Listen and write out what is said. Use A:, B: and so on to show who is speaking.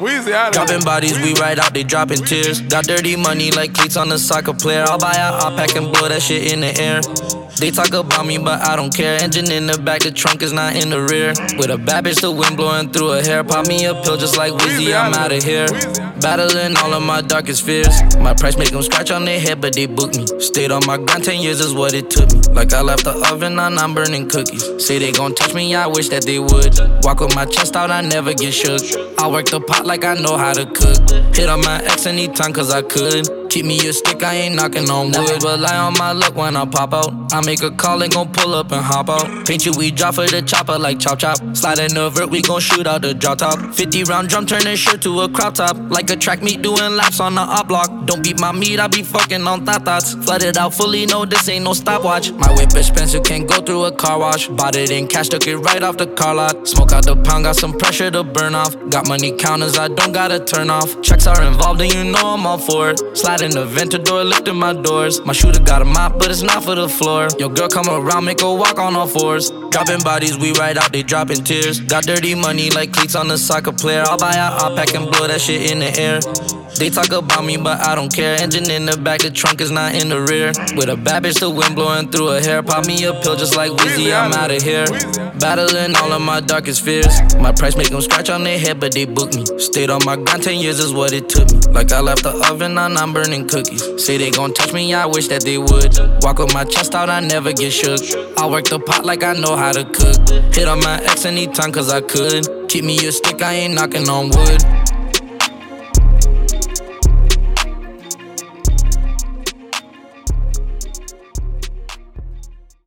A: Weezy out of
B: Dropping bodies, we ride out, they dropping tears. Got dirty money like cleats on a soccer player. I'll buy a hot pack and blow that shit in the air. They talk about me, but I don't care. Engine in the back, the trunk is not in the rear. With a bad bitch, the wind blowing through her hair. Pop me a pill just like Weezy, I'm out of here. Battling all of my darkest fears. My price make them scratch on their head, but they book me. Stayed on my grind, 10 years is what it took me. Like I left the oven on, I'm burning cookies. Say they gon' touch me, I wish that they would. Walk with my chest out, I never get shook. I work the pot like I know how to cook. Hit on my ex anytime cause I could. Keep me a stick, I ain't knocking on wood. Rely on my luck when I pop out. I make a call and gon' pull up and hop out. Paint you, we drop for the chopper like chop chop. Slide in the vert, we gon' shoot out the drop top. 50 round drum, turning shirt to a crop top. Like a track meet doing laps on the op block. Don't beat my meat, I be fucking on thoughts. Flooded out fully, no, this ain't no stopwatch. My whip expensive, can't go through a car wash. Bought it in cash, took it right off the car lot. Smoke out the pound, got some pressure to burn off. Got money counters, I don't gotta turn off. Checks are involved and you know I'm all for it. Slide in the Ventador, lifting my doors. My shooter got a mop, but it's not for the floor. Your girl come around, make her walk on all fours. Dropping bodies, we ride out, they dropping tears. Got dirty money like cleats on a soccer player. I'll buy a hot pack and blow that shit in the air. They talk about me, but I don't care. Engine in the back, the trunk is not in the rear. With a bad bitch, the wind blowing through her hair. Pop me a pill just like Weezy, I'm out of here. Battling all of my darkest fears. My price make them scratch on their head, but they book me. Stayed on my grind, 10 years is what it took me. Like I left the oven on, I'm burning cookies. Say they gon' touch me, I wish that they would. Walk with my chest out, I never get shook. I work the pot like I know how to cook. Hit on my ex anytime cause I could. Keep me a stick, I ain't knocking on wood.